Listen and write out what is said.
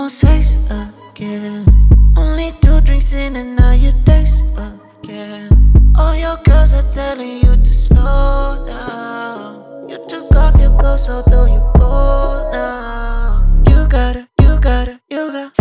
gon' sex again. Only 2 drinks in and now you taste again. All your girls are telling you to slow down. You took off your clothes, although you cold now. You got